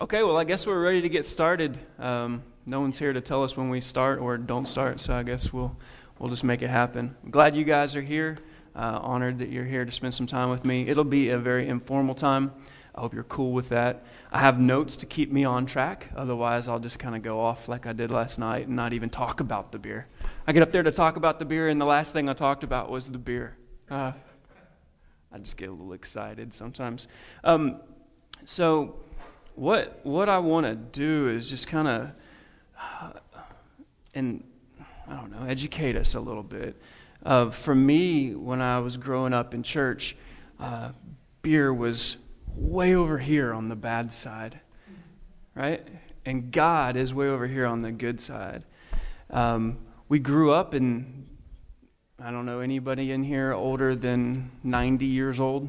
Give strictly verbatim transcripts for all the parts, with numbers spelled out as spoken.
Okay, well, I guess we're ready to get started. Um, no one's here to tell us when we start or don't start, so I guess we'll we'll just make it happen. I'm glad you guys are here. Uh, honored that you're here to spend some time with me. It'll be a very informal time. I hope you're cool with that. I have notes to keep me on track. Otherwise, I'll just kind of go off like I did last night and not even talk about the beer. I get up there to talk about the beer, and the last thing I talked about was the beer. Uh, I just get a little excited sometimes. Um, so... What what I want to do is just kind of, uh, and I don't know, educate us a little bit. Uh, for me, when I was growing up in church, uh, beer was way over here on the bad side, right? And God is way over here on the good side. Um, we grew up in, I don't know, anybody in here older than ninety years old?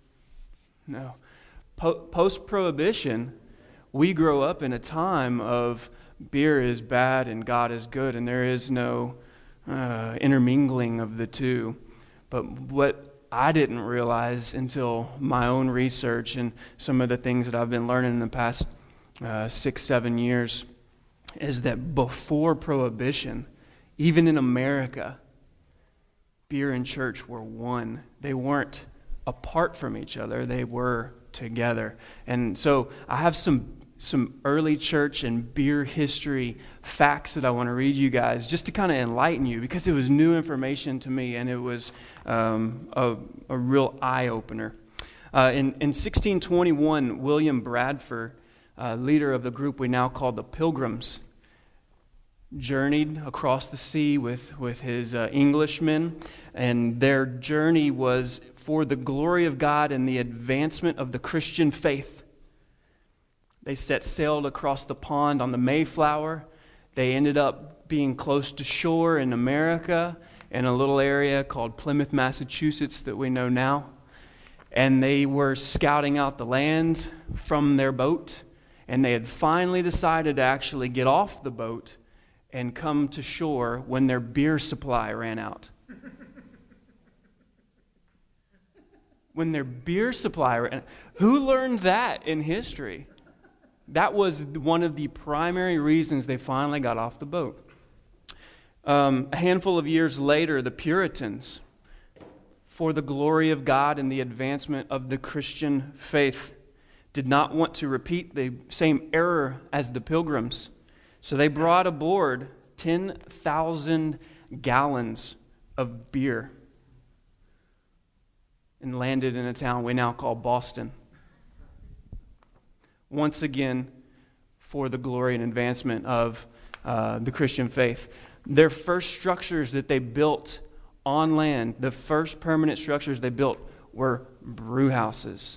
No. Po- post-prohibition, we grow up in a time of beer is bad and God is good, and there is no uh, intermingling of the two. But what I didn't realize until my own research and some of the things that I've been learning in the past uh, six, seven years is that before Prohibition, even in America, beer and church were one. They weren't apart from each other. They were together. And so I have some some early church and beer history facts that I want to read you guys just to kind of enlighten you, because it was new information to me, and it was um, a, a real eye-opener. Uh, in, in sixteen twenty-one, William Bradford, uh, leader of the group we now call the Pilgrims, journeyed across the sea with, with his uh, Englishmen, and their journey was for the glory of God and the advancement of the Christian faith. They set sail across the pond on the Mayflower. They ended up being close to shore in America in a little area called Plymouth, Massachusetts that we know now. And they were scouting out the land from their boat, and they had finally decided to actually get off the boat and come to shore when their beer supply ran out. When their beer supply ran out. Who learned that in history? That was one of the primary reasons they finally got off the boat. Um, a handful of years later, the Puritans, for the glory of God and the advancement of the Christian faith, did not want to repeat the same error as the Pilgrims. So they brought aboard ten thousand gallons of beer and landed in a town we now call Boston. Once again, for the glory and advancement of uh, the Christian faith. Their first structures that they built on land, the first permanent structures they built were brew houses.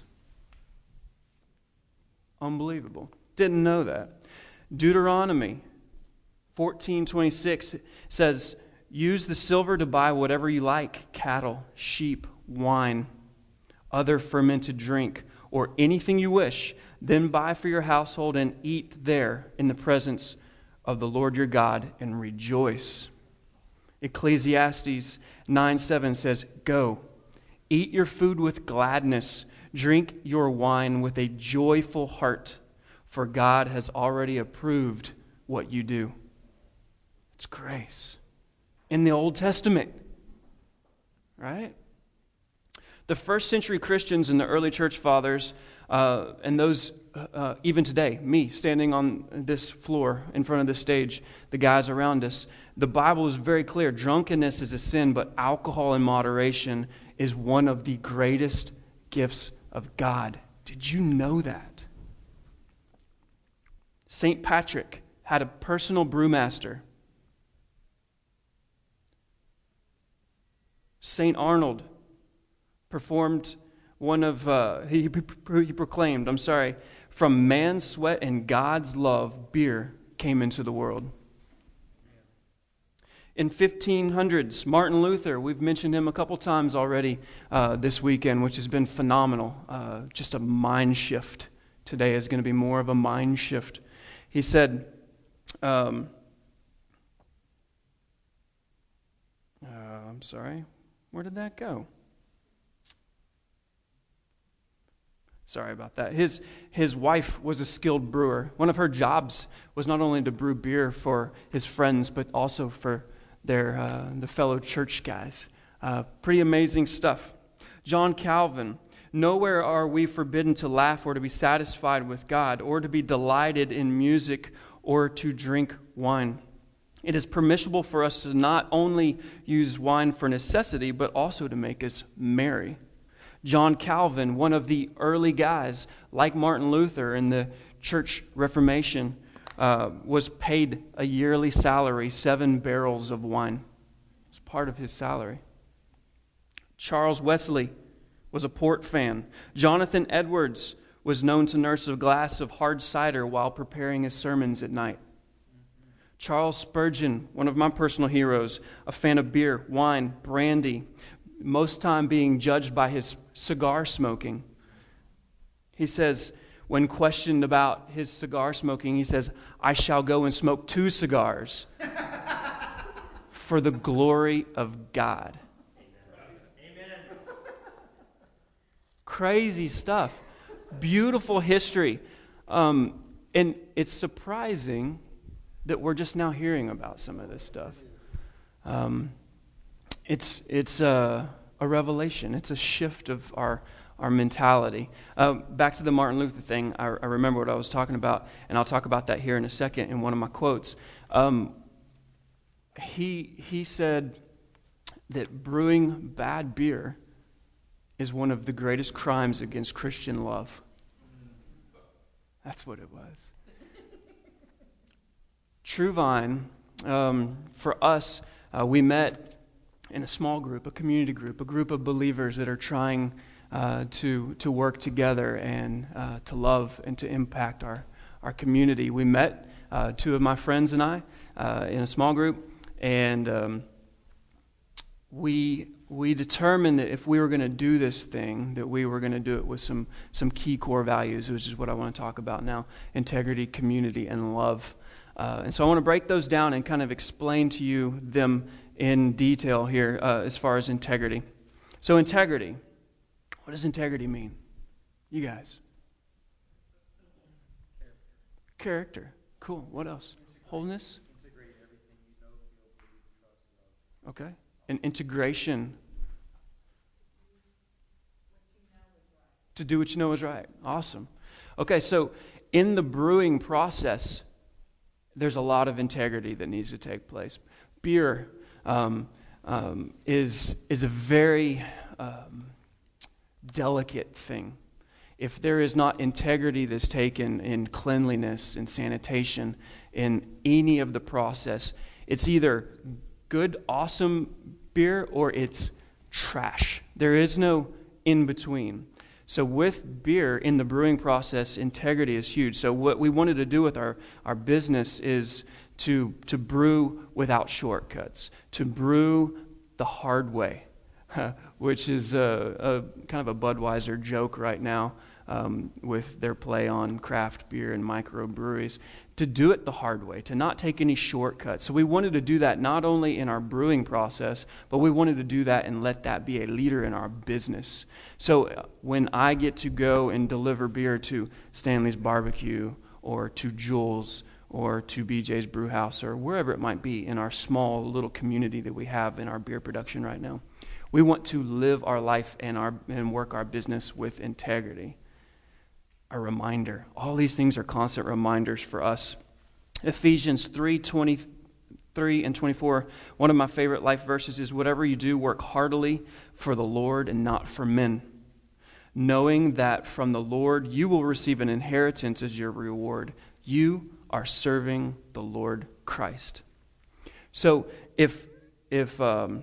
Unbelievable. Didn't know that. Deuteronomy fourteen twenty-six says, use the silver to buy whatever you like, cattle, sheep, wine, other fermented drink, or anything you wish. Then buy for your household and eat there in the presence of the Lord your God and rejoice. Ecclesiastes nine seven says, go, eat your food with gladness, drink your wine with a joyful heart, for God has already approved what you do. It's grace. In the Old Testament, right? The first century Christians and the early church fathers, uh, and those, uh, even today, me standing on this floor in front of this stage, the guys around us, the Bible is very clear. Drunkenness is a sin, but alcohol in moderation is one of the greatest gifts of God. Did you know that? Saint Patrick had a personal brewmaster. Saint Arnold performed one of, uh, he, he proclaimed, I'm sorry, from man's sweat and God's love, beer came into the world. In fifteen hundreds, Martin Luther, we've mentioned him a couple times already uh, this weekend, which has been phenomenal. Uh, just a mind shift. Today is going to be more of a mind shift. He said, um, uh, I'm sorry, where did that go? Sorry about that. His his wife was a skilled brewer. One of her jobs was not only to brew beer for his friends, but also for their uh, the fellow church guys. Uh, pretty amazing stuff. John Calvin. Nowhere are we forbidden to laugh or to be satisfied with God, or to be delighted in music or to drink wine. It is permissible for us to not only use wine for necessity, but also to make us merry. John Calvin, one of the early guys, like Martin Luther in the Church Reformation, uh, was paid a yearly salary, seven barrels of wine. It was part of his salary. Charles Wesley was a port fan. Jonathan Edwards was known to nurse a glass of hard cider while preparing his sermons at night. Charles Spurgeon, one of my personal heroes, a fan of beer, wine, brandy, most time being judged by his cigar smoking. He says, when questioned about his cigar smoking, he says, "I shall go and smoke two cigars for the glory of God." Amen. Crazy stuff. Beautiful history. Um, and it's surprising that we're just now hearing about some of this stuff. Um, it's it's a, a revelation. It's a shift of our our mentality. Uh, back to the Martin Luther thing, I, I remember what I was talking about, and I'll talk about that here in a second in one of my quotes. Um, he he said that brewing bad beer is one of the greatest crimes against Christian love. That's what it was. True Vine, um, for us, uh, we met in a small group, a community group, a group of believers that are trying uh, to to work together and uh, to love and to impact our, our community. We met, uh, two of my friends and I, uh, in a small group, and um, we we determined that if we were going to do this thing, that we were going to do it with some some key core values, which is what I want to talk about now: integrity, community, and love. Uh, and so I want to break those down and kind of explain to you them in detail here uh, as far as integrity. So integrity, what does integrity mean? You guys? Character. Character. Cool. What else? Wholeness? Integrate everything you know, feel, believe, trust, love. Okay. And integration. To do what you know is right. Awesome. Okay, so in the brewing process, there's a lot of integrity that needs to take place. Beer um, um, is is a very um, delicate thing. If there is not integrity that's taken in cleanliness and sanitation in any of the process, it's either good, awesome beer or it's trash. There is no in between. So with beer, in the brewing process, integrity is huge. So what we wanted to do with our, our business is to, to brew without shortcuts, to brew the hard way, which is a, a kind of a Budweiser joke right now um, with their play on craft beer and microbreweries, to do it the hard way, to not take any shortcuts. So we wanted to do that not only in our brewing process, but we wanted to do that and let that be a leader in our business. So when I get to go and deliver beer to Stanley's Barbecue or to Jules or to B J's Brewhouse or wherever it might be in our small little community that we have in our beer production right now, we want to live our life and our and work our business with integrity. A reminder. All these things are constant reminders for us. Ephesians three twenty-three and twenty-four, one of my favorite life verses is, "Whatever you do, work heartily for the Lord and not for men, knowing that from the Lord you will receive an inheritance as your reward. You are serving the Lord Christ." So if if um,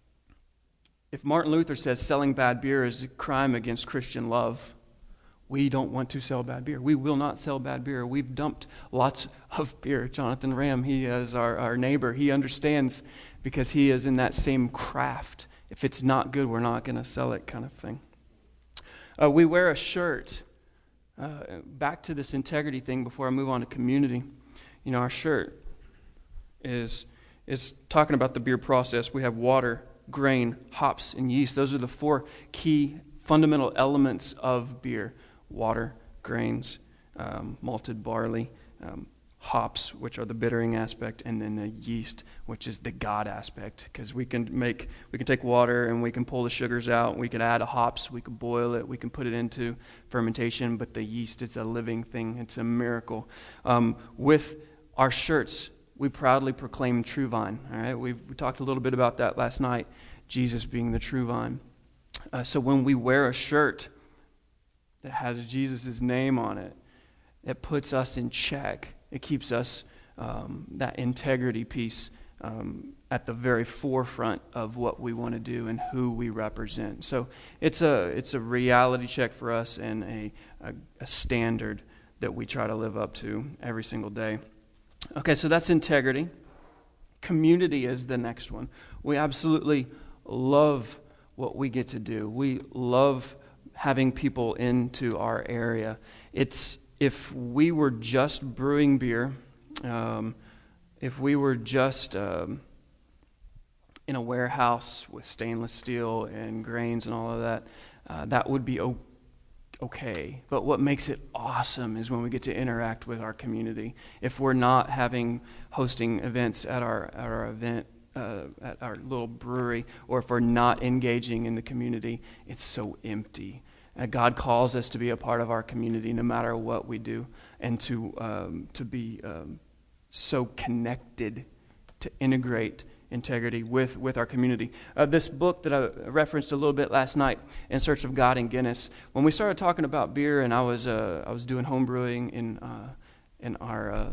if Martin Luther says selling bad beer is a crime against Christian love, we don't want to sell bad beer. We will not sell bad beer. We've dumped lots of beer. Jonathan Ram, he is our, our neighbor. He understands because he is in that same craft. If it's not good, we're not going to sell it kind of thing. Uh, we wear a shirt. Uh, back to this integrity thing before I move on to community. You know, our shirt is is talking about the beer process. We have water, grain, hops, and yeast. Those are the four key fundamental elements of beer. water, grains, um, malted barley, um, hops, which are the bittering aspect, and then the yeast, which is the God aspect. Because we can make, we can take water and we can pull the sugars out. We can add hops. We can boil it. We can put it into fermentation. But the yeast, it's a living thing. It's a miracle. Um, with our shirts, we proudly proclaim True Vine. All right, We've, we talked a little bit about that last night. Jesus being the True Vine. Uh, so when we wear a shirt that has Jesus' name on it, it puts us in check. It keeps us, um, that integrity piece, um, at the very forefront of what we want to do and who we represent. So it's a it's a reality check for us and a, a, a standard that we try to live up to every single day. Okay, so that's integrity. Community is the next one. We absolutely love what we get to do. We love having people into our area. It's if we were just brewing beer, um, if we were just um, in a warehouse with stainless steel and grains and all of that, uh, that would be o- okay. But what makes it awesome is when we get to interact with our community. If we're not having hosting events at our at our event, uh, at our little brewery, or if we're not engaging in the community, it's so empty. Uh, God calls us to be a part of our community no matter what we do, and to um, to be um, so connected, to integrate integrity with, with our community. Uh, this book that I referenced a little bit last night, In Search of God in Guinness, when we started talking about beer, and I was uh, I was doing home brewing in uh, in our uh,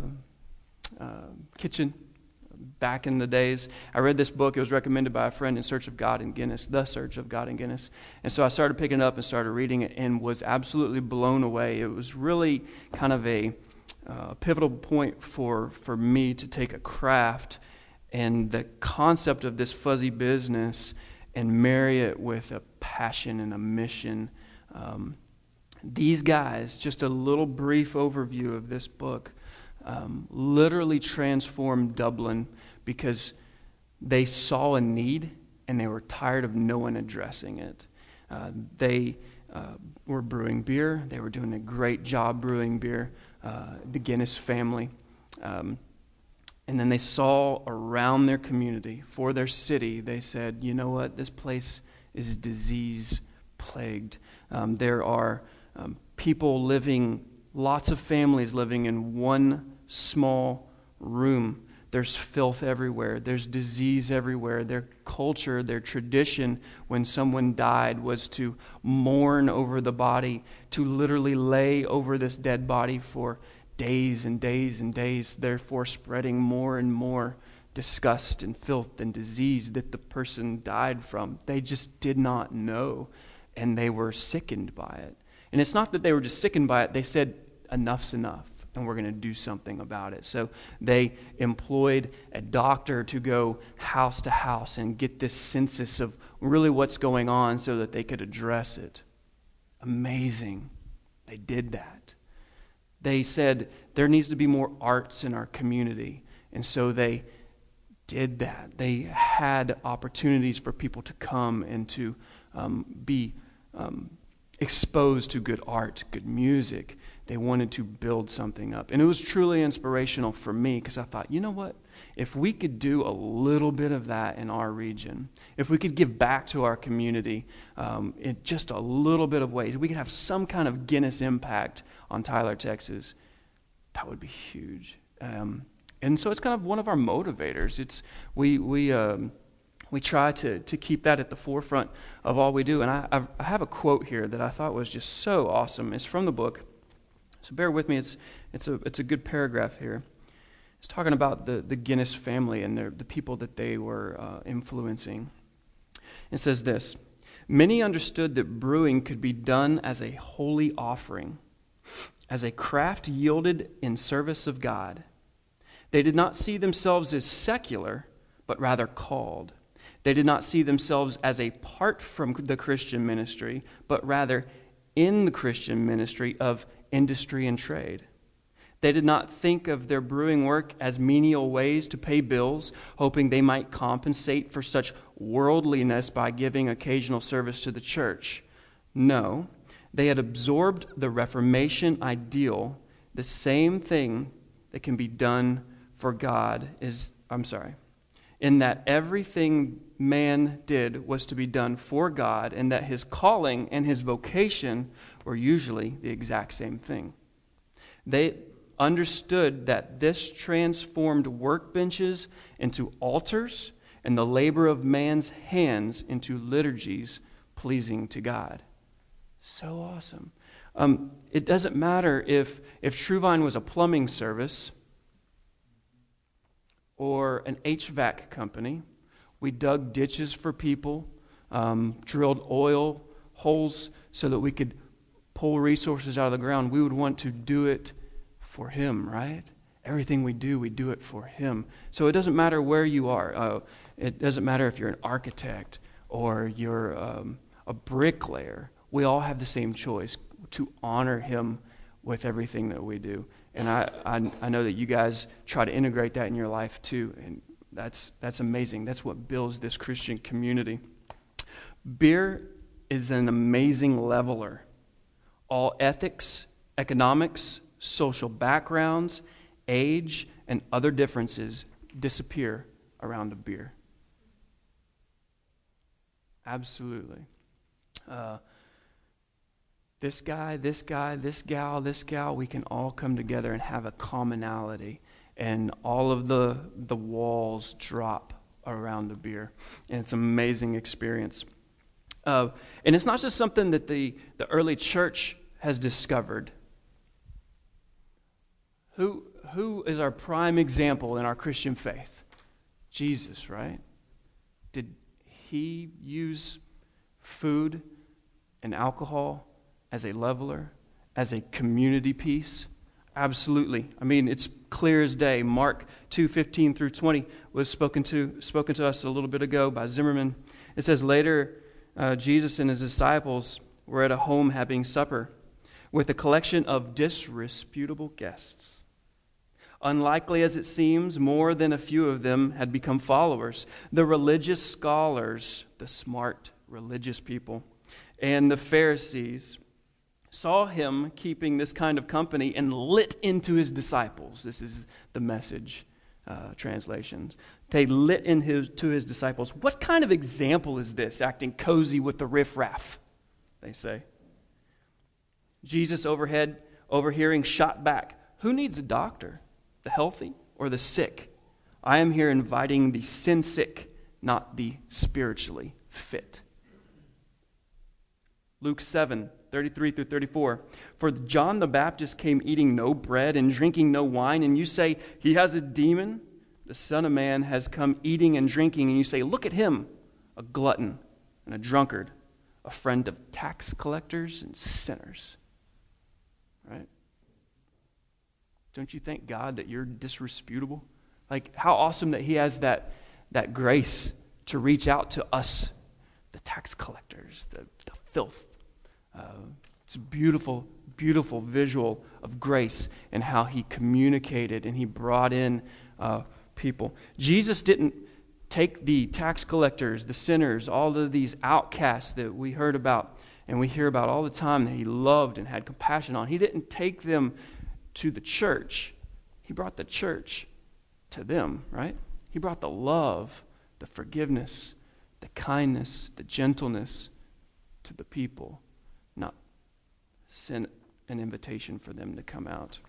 uh, kitchen back in the days, I read this book. It was recommended by a friend, In Search of God in Guinness, The Search of God in Guinness. And so I started picking it up and started reading it and was absolutely blown away. It was really kind of a uh, pivotal point for, for me to take a craft and the concept of this fuzzy business and marry it with a passion and a mission. Um, these guys, just a little brief overview of this book, Um, literally transformed Dublin because they saw a need and they were tired of no one addressing it. Uh, they uh, were brewing beer. They were doing a great job brewing beer, uh, the Guinness family. Um, and then they saw around their community, for their city, they said, you know what, this place is disease-plagued. Um, there are um, people living, lots of families living in one small room. There's filth everywhere. There's disease everywhere. Their culture, their tradition when someone died was to mourn over the body, to literally lay over this dead body for days and days and days, therefore spreading more and more disgust and filth and disease that the person died from. They just did not know, and they were sickened by it. And it's not that they were just sickened by it. They said, enough's enough, and we're going to do something about it. So they employed a doctor to go house to house and get this census of really what's going on so that they could address it. Amazing. They did that. They said there needs to be more arts in our community, and so they did that. They had opportunities for people to come and to um, be um, exposed to good art, good music. They wanted to build something up. And it was truly inspirational for me because I thought, you know what? If we could do a little bit of that in our region, if we could give back to our community um, in just a little bit of ways, if we could have some kind of Guinness impact on Tyler, Texas, that would be huge. Um, and so it's kind of one of our motivators. It's we we um, we try to to keep that at the forefront of all we do. And I I've, I have a quote here that I thought was just so awesome. It's from the book. So bear with me. It's it's a it's a good paragraph here. It's talking about the, the Guinness family and their, the people that they were uh, influencing. It says this: many understood that brewing could be done as a holy offering, as a craft yielded in service of God. They did not see themselves as secular, but rather called. They did not see themselves as apart from the Christian ministry, but rather in the Christian ministry of industry and trade. They did not think of their brewing work as menial ways to pay bills, hoping they might compensate for such worldliness by giving occasional service to the church. No, They had absorbed the Reformation ideal, the same thing that can be done for God is, I'm sorry, in that everything man did was to be done for God, and that his calling and his vocation were usually the exact same thing. They understood that this transformed workbenches into altars and the labor of man's hands into liturgies pleasing to God. So awesome. Um, it doesn't matter if, if Truvine was a plumbing service or an H V A C company. We dug ditches for people, um, drilled oil holes so that we could pull resources out of the ground. We would want to do it for Him, right? Everything we do, we do it for Him. So it doesn't matter where you are. Uh, it doesn't matter if you're an architect or you're um, a bricklayer. We all have the same choice to honor Him with everything that we do. And I, I, I know that you guys try to integrate that in your life too. And that's that's amazing. That's what builds this Christian community. Beer is an amazing leveler. All ethics, economics, social backgrounds, age, and other differences disappear around a beer. Absolutely. Uh, this guy, this guy, this gal, this gal, we can all come together and have a commonality, and all of the the walls drop around the beer, and it's an amazing experience. Uh, and it's not just something that the, the early church has discovered. Who who is our prime example in our Christian faith? Jesus, right? Did He use food and alcohol as a leveler, as a community piece? Absolutely. I mean, it's clear as day. Mark two fifteen through twenty was spoken to spoken to us a little bit ago by Zimmerman. It says, later, uh, Jesus and his disciples were at a home having supper with a collection of disreputable guests. Unlikely as it seems, more than a few of them had become followers. The religious scholars, the smart religious people, and the Pharisees saw him keeping this kind of company and lit into his disciples. This is the Message uh, translations. They lit into his, to his disciples. What kind of example is this, acting cozy with the riffraff, they say. Jesus overhead, overhearing, shot back, who needs a doctor? The healthy or the sick? I am here inviting the sin sick, not the spiritually fit. Luke seven, thirty-three through thirty-four. For John the Baptist came eating no bread and drinking no wine, and you say, he has a demon. The Son of Man has come eating and drinking, and you say, look at him, a glutton and a drunkard, a friend of tax collectors and sinners. Right? Don't you thank God that you're disreputable? Like, how awesome that He has that, that grace to reach out to us, the tax collectors, the, the filth. Uh, it's a beautiful, beautiful visual of grace and how He communicated and He brought in uh, people. Jesus didn't take the tax collectors, the sinners, all of these outcasts that we heard about and we hear about all the time that He loved and had compassion on. He didn't take them to the church. He brought the church to them, right? He brought the love, the forgiveness, the kindness, the gentleness to the people, not send an invitation for them to come out.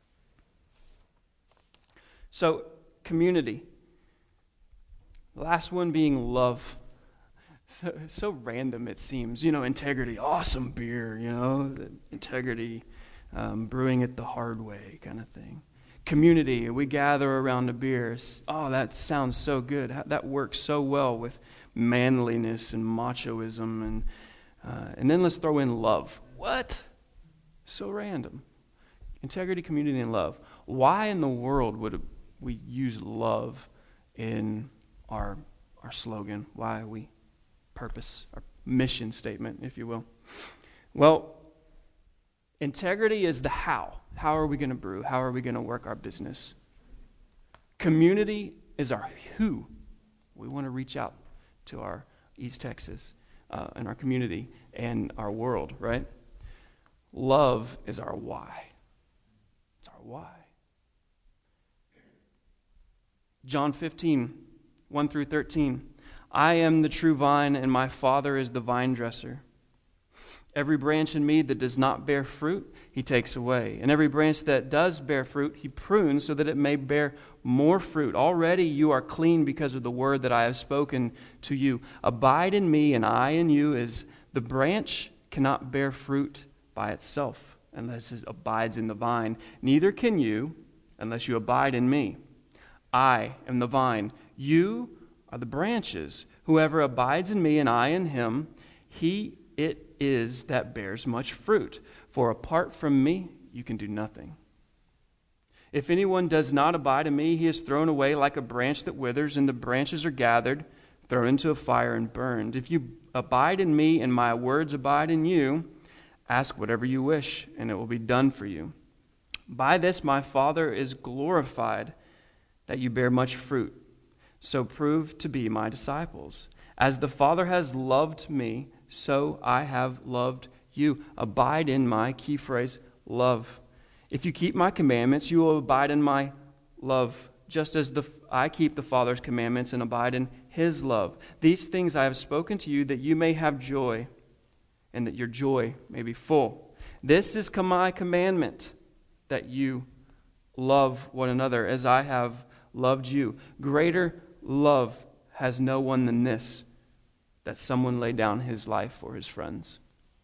So, community. The last one being love. So, so random it seems. You know, integrity, awesome beer, you know, integrity. Um, brewing it the hard way kind of thing. Community, we gather around a beer. Oh, that sounds so good. That works so well with manliness and machoism. And uh, and then let's throw in love. What? So random. Integrity, community, and love. Why in the world would we use love in our our slogan? Why we purpose, our mission statement, if you will? Well, integrity is the how. How are we going to brew? How are we going to work our business? Community is our who. We want to reach out to our East Texas uh, and our community and our world, right? Love is our why. It's our why. John fifteen, one through thirteen. I am the true vine, and my Father is the vine dresser. Every branch in me that does not bear fruit, he takes away. And every branch that does bear fruit, he prunes so that it may bear more fruit. Already you are clean because of the word that I have spoken to you. Abide in me, and I in you, as the branch cannot bear fruit by itself unless it abides in the vine. Neither can you unless you abide in me. I am the vine. You are the branches. Whoever abides in me and I in him, he it is that bears much fruit. For apart from me, you can do nothing. If anyone does not abide in me, he is thrown away like a branch that withers, and the branches are gathered, thrown into a fire, and burned. If you abide in me and my words abide in you, ask whatever you wish, and it will be done for you. By this my Father is glorified, that you bear much fruit. So prove to be my disciples. As the Father has loved me, so I have loved you. Abide in my, key phrase, love. If you keep my commandments, you will abide in my love, just as the I keep the Father's commandments and abide in his love. These things I have spoken to you, that you may have joy, and that your joy may be full. This is my commandment, that you love one another as I have loved you. Greater love has no one than this, that someone lay down his life for his friends.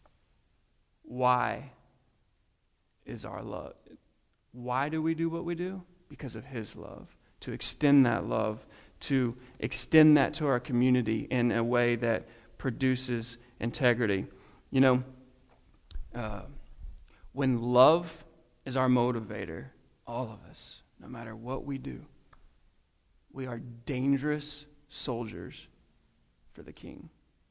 Why is our love? Why do we do what we do? Because of his love. To extend that love, to extend that to our community in a way that produces integrity. You know, uh, when love is our motivator, all of us, no matter what we do, we are dangerous soldiers for the King.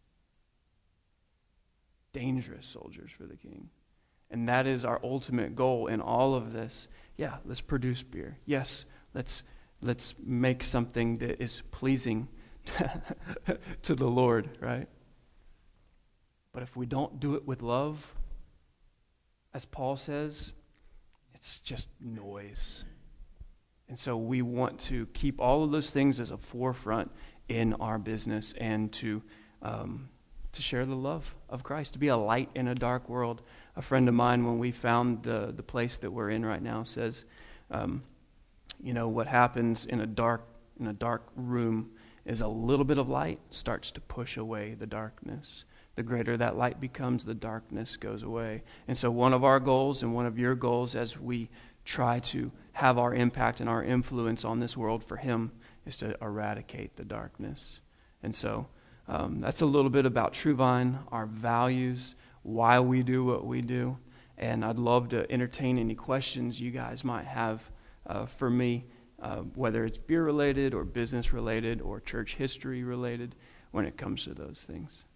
Dangerous soldiers for the King. And that is our ultimate goal in all of this. Yeah, let's produce beer. Yes, let's let's make something that is pleasing to the Lord, right? But if we don't do it with love, as Paul says, it's just noise. And so we want to keep all of those things as a forefront in our business, and to um, to share the love of Christ, to be a light in a dark world. A friend of mine, when we found the, the place that we're in right now, says, um, you know, what happens in a dark in a dark room is a little bit of light starts to push away the darkness. The greater that light becomes, the darkness goes away. And so one of our goals, and one of your goals as we try to have our impact and our influence on this world for him, is to eradicate the darkness. And so um, that's a little bit about True Vine, our values, why we do what we do. And I'd love to entertain any questions you guys might have uh, for me, uh, whether it's beer related or business related or church history related, when it comes to those things.